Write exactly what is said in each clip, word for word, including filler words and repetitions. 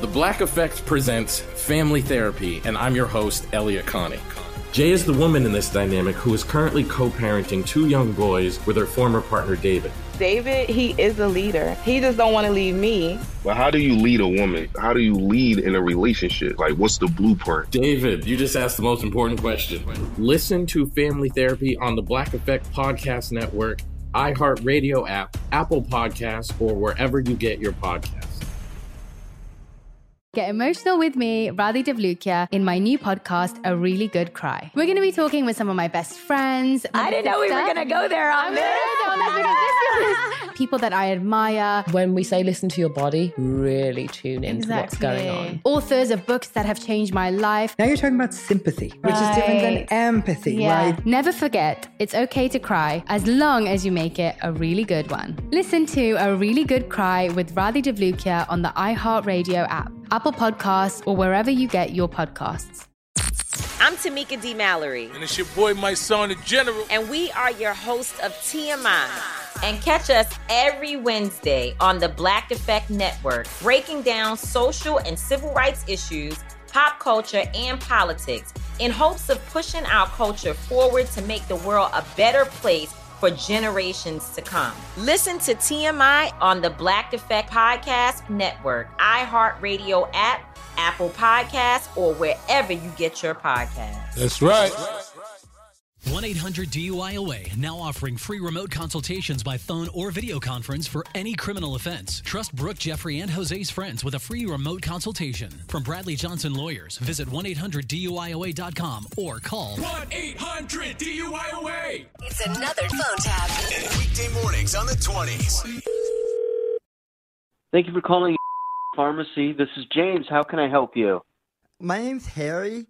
The Black Effect presents Family Therapy, and I'm your host, Elliot Connie. Jay is the woman in this dynamic who is currently co-parenting two young boys with her former partner, David. David, he is a leader. He just don't want to leave me. But how do you lead a woman? How do you lead in a relationship? Like, what's the blueprint? David, you just asked the most important question. Listen to Family Therapy on the Black Effect Podcast Network, iHeartRadio app, Apple Podcasts, or wherever you get your podcasts. Get emotional with me, Radhi Devlukia, in my new podcast, A Really Good Cry. We're going to be talking with some of my best friends. I didn't know we were going to go there on this. People that I admire. When we say listen to your body, really tune into Exactly. what's going on. Authors of books that have changed my life. Now you're talking about sympathy, which Right. is different than empathy, Yeah. right? Never forget, it's okay to cry as long as you make it a really good one. Listen to A Really Good Cry with Radhi Devlukia on the iHeartRadio app, Apple Podcasts, or wherever you get your podcasts. I'm Tamika D. Mallory. And it's your boy, my son, the General. And we are your hosts of T M I. And catch us every Wednesday on the Black Effect Network, breaking down social and civil rights issues, pop culture, and politics in hopes of pushing our culture forward to make the world a better place for generations to come. Listen to T M I on the Black Effect Podcast Network, iHeartRadio app, Apple Podcasts, or wherever you get your podcasts. That's right. one eight hundred D U I O A, now offering free remote consultations by phone or video conference for any criminal offense. Trust Brooke, Jeffrey, and Jose's friends with a free remote consultation. From Bradley Johnson Lawyers, visit one eight hundred D U I O A dot com or call one eight hundred D U I O A. It's another phone tap. Weekday mornings on the twenties. Thank you for calling Pharmacy. This is James. How can I help you? My name's Harry.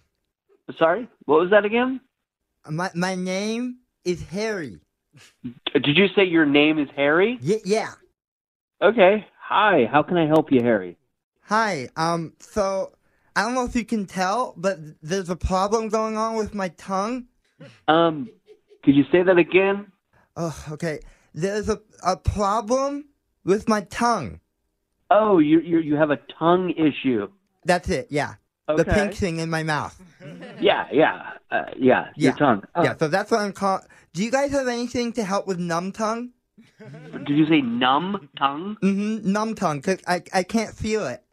Sorry? What was that again? My my name is Harry. Did you say your name is Harry? Y- yeah. Okay. Hi. How can I help you, Harry? Hi. Um. So I don't know if you can tell, but there's a problem going on with my tongue. Um. Could you say that again? Oh, okay. There's a a problem with my tongue. Oh, you you you have a tongue issue. That's it. Yeah. Okay. The pink thing in my mouth. Yeah. Yeah. Uh, yeah. Yeah. Your tongue. Oh. Yeah. So that's what I'm calling. Do you guys have anything to help with numb tongue? Did you say numb tongue? Mm-hmm. Numb tongue, cause I I can't feel it.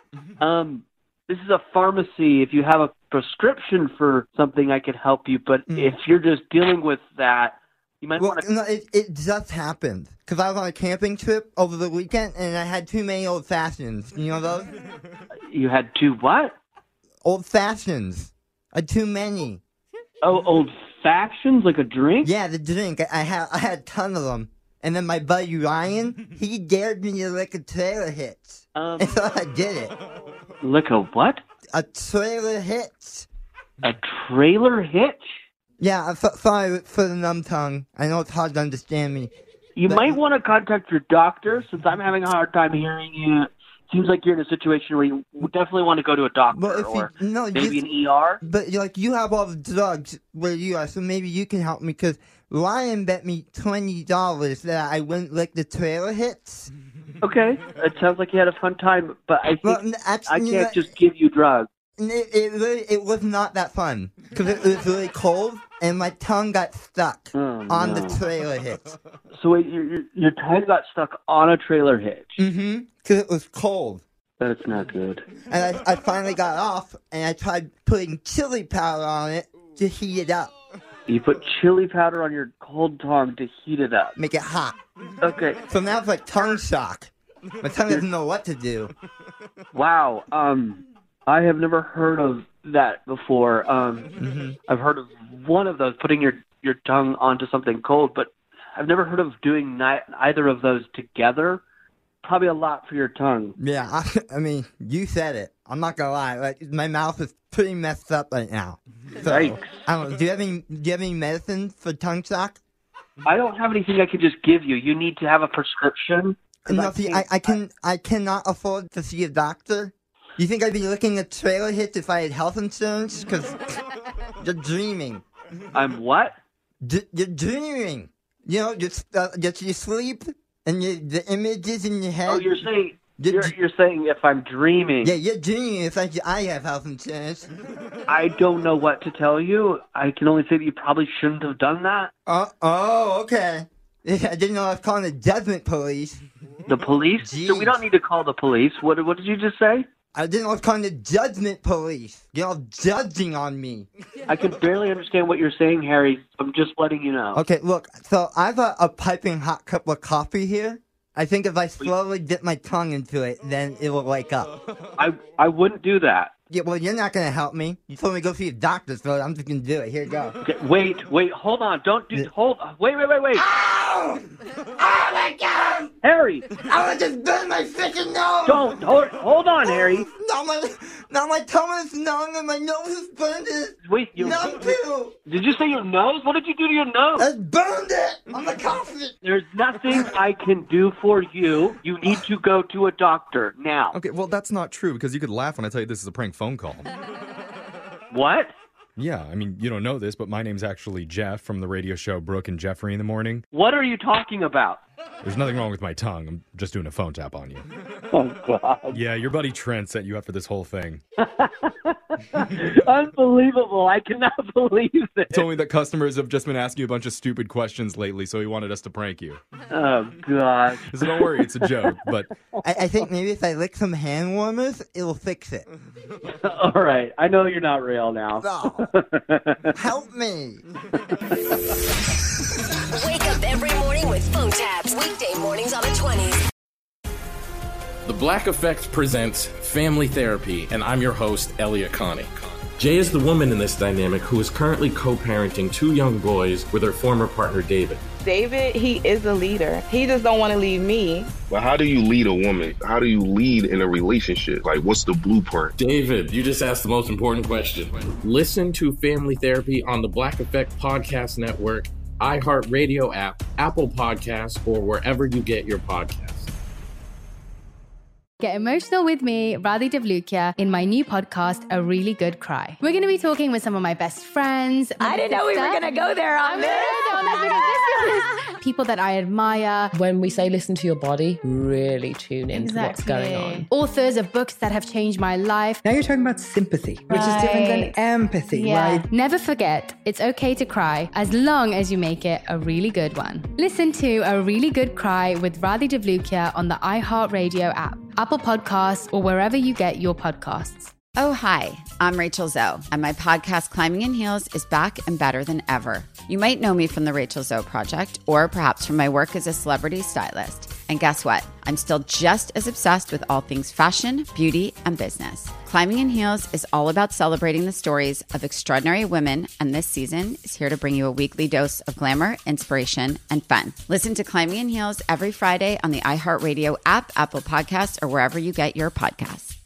Um. This is a pharmacy. If you have a prescription for something, I could help you. But Mm. if you're just dealing with that, you might Well, want to. no, it, it just happened. Because I was on a camping trip over the weekend, and I had too many old fashions. You know those? You had two what? Old fashions. I had too many. Oh, old factions, like a drink? Yeah, the drink. I, I had I had a ton of them. And then my buddy Ryan, he dared me to lick a trailer hitch. Um, and so I did it. Lick a what? A trailer hitch. A trailer hitch? Yeah, I'm so, sorry for the numb tongue. I know it's hard to understand me. You but, might want to contact your doctor, since I'm having a hard time hearing you. Seems like you're in a situation where you definitely want to go to a doctor, well, if or you, no, maybe you, an E R. But like you have all the drugs where you are, so maybe you can help me, because Ryan bet me twenty dollars that I wouldn't lick the trailer hits. Okay, it sounds like you had a fun time, but I think well, actually, I can't you know, just give you drugs. It, it, really, it was not that fun, because it was really cold, and my tongue got stuck oh, on no. the trailer hitch. So wait, your, your, your tongue got stuck on a trailer hitch? Mm-hmm, because it was cold. That's not good. And I, I finally got off, and I tried putting chili powder on it to heat it up. You put chili powder on your cold tongue to heat it up. Make it hot. Okay. So now it's like tongue shock. My tongue doesn't know what to do. Wow. Um, I have never heard of that before. Um, mm-hmm. I've heard of one of those, putting your, your tongue onto something cold, but I've never heard of doing ni- either of those together. Probably a lot for your tongue. Yeah, I, I mean, you said it. I'm not gonna lie. Like, my mouth is pretty messed up right now. So, Yikes. I don't know. Do you have any? Do you have any medicine for tongue shock? I don't have anything I could just give you. You need to have a prescription. No, see, I, I can. I cannot afford to see a doctor. You think I'd be looking at trailer hits if I had health insurance? Because you're dreaming. I'm what? D- you're dreaming. You know, just uh, just you sleep and you, the images in your head. Oh, you're saying You're, you're saying if I'm dreaming. Yeah, you're dreaming. It's like I have health insurance. I don't know what to tell you. I can only say that you probably shouldn't have done that. Oh, oh, okay. I didn't know I was calling the judgment police. The police? Jeez. So we don't need to call the police. What, what did you just say? I didn't know I was calling the judgment police. You're all judging on me. I can barely understand what you're saying, Harry. I'm just letting you know. Okay, look. So I have a, a piping hot cup of coffee here. I think if I slowly dip my tongue into it, then it will wake up. I I wouldn't do that. Yeah, well, you're not going to help me. You told me to go see a doctor, so I'm just going to do it. Here you go. Okay, wait, wait, hold on. Don't do, hold, wait, wait, wait, wait. Ow! Oh, my God! Harry! I would just burn my freaking nose! Don't, hold, hold on, Harry. Now my, now my tongue is numb and my nose is burned. Wait, you numb too. Did you say your nose? What did you do to your nose? I burned it on the coffee. There's nothing I can do for you. You need to go to a doctor now. Okay, well, that's not true because you could laugh when I tell you this is a prank phone call. What? Yeah, I mean, you don't know this, but my name's actually Jeff from the radio show Brooke and Jeffrey in the Morning. What are you talking about? There's nothing wrong with my tongue. I'm just doing a phone tap on you. Oh, God. Yeah, your buddy Trent set you up for this whole thing. Unbelievable. I cannot believe this. He told me that customers have just been asking you a bunch of stupid questions lately, so he wanted us to prank you. Oh, God. So don't worry, it's a joke, but... I, I think maybe if I lick some hand warmers, it'll fix it. All right. I know you're not real now. No. Help me. Wake up every morning with phone taps. Weekday mornings on the twenties. The Black Effect presents Family Therapy, and I'm your host, Elliot Connie. Jay is the woman in this dynamic who is currently co-parenting two young boys with her former partner, David. David, he is a leader. He just don't want to leave me. But how do you lead a woman? How do you lead in a relationship? Like, what's the blueprint? David, you just asked the most important question. Listen to Family Therapy on the Black Effect Podcast Network, iHeartRadio app, Apple Podcasts, or wherever you get your podcasts. Get emotional with me, Radhi Devlukia, in my new podcast, A Really Good Cry. We're going to be talking with some of my best friends. I didn't know we were going to go there on this. People that I admire. When we say listen to your body, really tune into Exactly. what's going on. Authors of books that have changed my life. Now you're talking about sympathy, which Right. is different than empathy, Yeah. right? Never forget, it's okay to cry as long as you make it a really good one. Listen to A Really Good Cry with Radhi Devlukia on the iHeartRadio app, Apple Podcasts, or wherever you get your podcasts. Oh, hi, I'm Rachel Zoe, and my podcast, Climbing in Heels, is back and better than ever. You might know me from the Rachel Zoe Project, or perhaps from my work as a celebrity stylist. And guess what? I'm still just as obsessed with all things fashion, beauty, and business. Climbing in Heels is all about celebrating the stories of extraordinary women, and this season is here to bring you a weekly dose of glamour, inspiration, and fun. Listen to Climbing in Heels every Friday on the iHeartRadio app, Apple Podcasts, or wherever you get your podcasts.